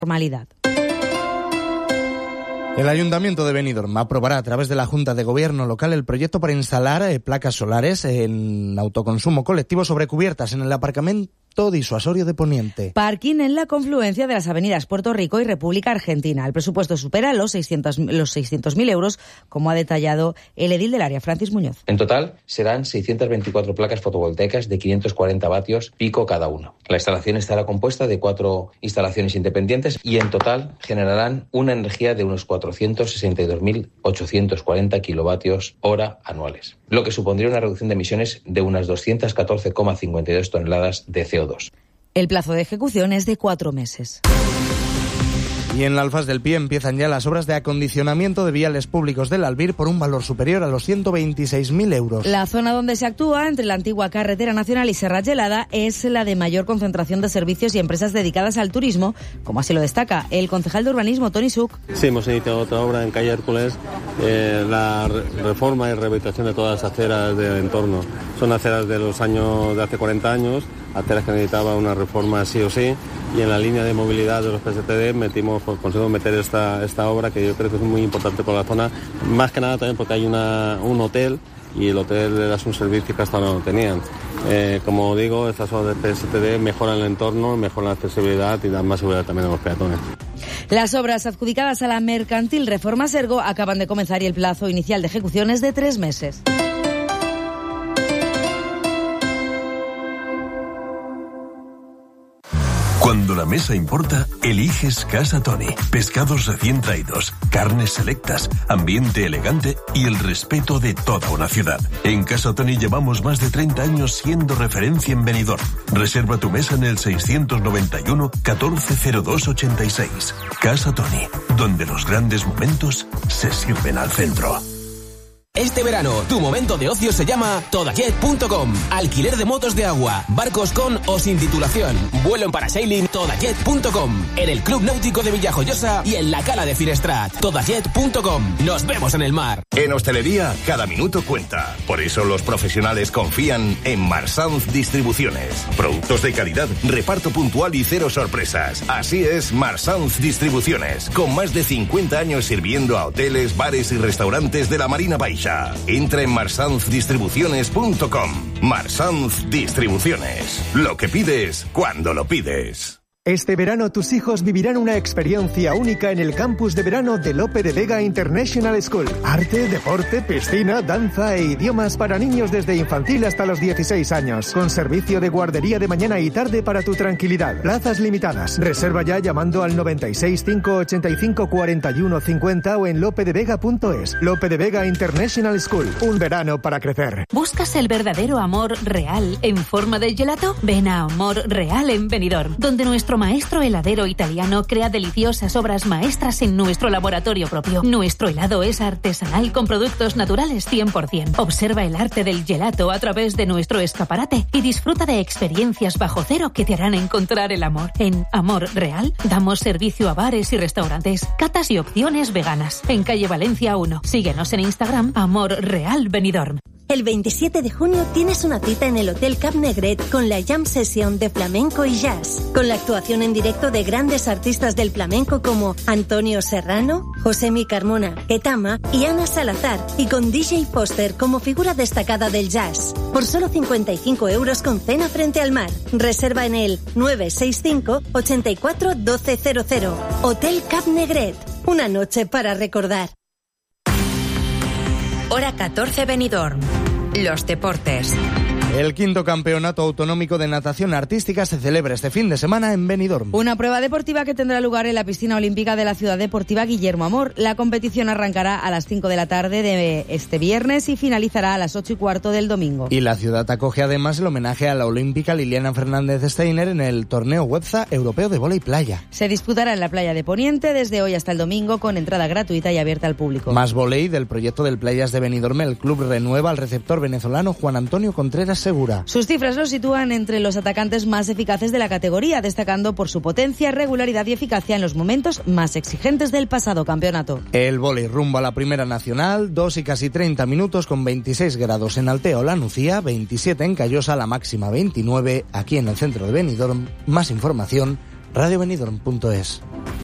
normalidad. El Ayuntamiento de Benidorm aprobará a través de la Junta de Gobierno local el proyecto para instalar placas solares en autoconsumo colectivo sobre cubiertas en el aparcamiento disuasorio de Poniente. Parking en la confluencia de las avenidas Puerto Rico y República Argentina. El presupuesto supera los 600.000 euros, como ha detallado el edil del área, Francis Muñoz. En total serán 624 placas fotovoltaicas de 540 vatios pico cada una. La instalación estará compuesta de 4 instalaciones independientes y en total generarán una energía de unos 462.840 kilovatios hora anuales, lo que supondría una reducción de emisiones de unas 214,52 toneladas de CO2. El plazo de ejecución es de 4 meses. Y en la Alfaz del Pi empiezan ya las obras de acondicionamiento de viales públicos del Albir por un valor superior a los 126.000 euros. La zona donde se actúa, entre la antigua carretera nacional y Serra Gelada, es la de mayor concentración de servicios y empresas dedicadas al turismo, como así lo destaca el concejal de urbanismo, Toni Suc. Sí, hemos iniciado otra obra en calle Hércules, la reforma y rehabilitación de todas las aceras del entorno. Son aceras de los años de hace 40 años, aceras que necesitaban una reforma sí o sí, y en la línea de movilidad de los PSTD conseguimos meter esta obra, que yo creo que es muy importante por la zona, más que nada también porque hay un hotel, y el hotel es un servicio que hasta ahora no tenían. Como digo, estas obras de PSTD mejoran el entorno, mejoran la accesibilidad y dan más seguridad también a los peatones. Las obras adjudicadas a la mercantil Reforma Sergo acaban de comenzar y el plazo inicial de ejecución es de 3 meses. Cuando la mesa importa, eliges Casa Toni. Pescados recién traídos, carnes selectas, ambiente elegante y el respeto de toda una ciudad. En Casa Toni llevamos más de 30 años siendo referencia en Benidorm. Reserva tu mesa en el 691 140286. Casa Toni, donde los grandes momentos se sirven al centro. Este verano, tu momento de ocio se llama Todajet.com. Alquiler de motos de agua, barcos con o sin titulación, vuelo en parasailing, Todajet.com. En el Club Náutico de Villajoyosa y en la Cala de Finestrat. Todajet.com. Nos vemos en el mar. En hostelería, cada minuto cuenta. Por eso los profesionales confían en Marsanz Distribuciones. Productos de calidad, reparto puntual y cero sorpresas. Así es Marsanz Distribuciones, con más de 50 años sirviendo a hoteles, bares y restaurantes de la Marina Baixa. Entra en marsanzdistribuciones.com. Marsanz Distribuciones. Lo que pides cuando lo pides. Este verano tus hijos vivirán una experiencia única en el campus de verano de Lope de Vega International School. Arte, deporte, piscina, danza e idiomas para niños desde infantil hasta los 16 años. Con servicio de guardería de mañana y tarde para tu tranquilidad. Plazas limitadas. Reserva ya llamando al 96 585 41 50 o en lopedevega.es. Lope de Vega International School. Un verano para crecer. ¿Buscas el verdadero amor real en forma de gelato? Ven a Amor Real en Benidorm, donde nuestro maestro heladero italiano crea deliciosas obras maestras en nuestro laboratorio propio. Nuestro helado es artesanal con productos naturales 100%. Observa el arte del gelato a través de nuestro escaparate y disfruta de experiencias bajo cero que te harán encontrar el amor. En Amor Real damos servicio a bares y restaurantes, catas y opciones veganas. En calle Valencia 1. Síguenos en Instagram, Amor Real Benidorm. El 27 de junio tienes una cita en el Hotel Cap Negret con la Jam Session de flamenco y jazz, con la actuación en directo de grandes artistas del flamenco como Antonio Serrano, Josemi Carmona, Ketama y Ana Salazar, y con DJ Foster como figura destacada del jazz. Por solo 55 euros con cena frente al mar. Reserva en el 965 84 1200. Hotel Cap Negret. Una noche para recordar. Hora 14 Benidorm. Los deportes. El 5º Campeonato Autonómico de Natación Artística se celebra este fin de semana en Benidorm. Una prueba deportiva que tendrá lugar en la piscina olímpica de la Ciudad Deportiva Guillermo Amor. La competición arrancará a las 5 de la tarde de este viernes y finalizará a las 8:15 del domingo. Y la ciudad acoge además el homenaje a la olímpica Liliana Fernández Steiner en el torneo Webza Europeo de Vóley Playa. Se disputará en la playa de Poniente desde hoy hasta el domingo con entrada gratuita y abierta al público. Más vóley del proyecto del Playas de Benidorm. El club renueva al receptor venezolano Juan Antonio Contreras Segura. Sus cifras lo sitúan entre los atacantes más eficaces de la categoría, destacando por su potencia, regularidad y eficacia en los momentos más exigentes del pasado campeonato. El vóley rumbo a la Primera Nacional, 2 y casi 30 minutos con 26 grados en Alteo La Nucía, 27 en Callosa, la máxima 29 aquí en el centro de Benidorm. Más información radiobenidorm.es.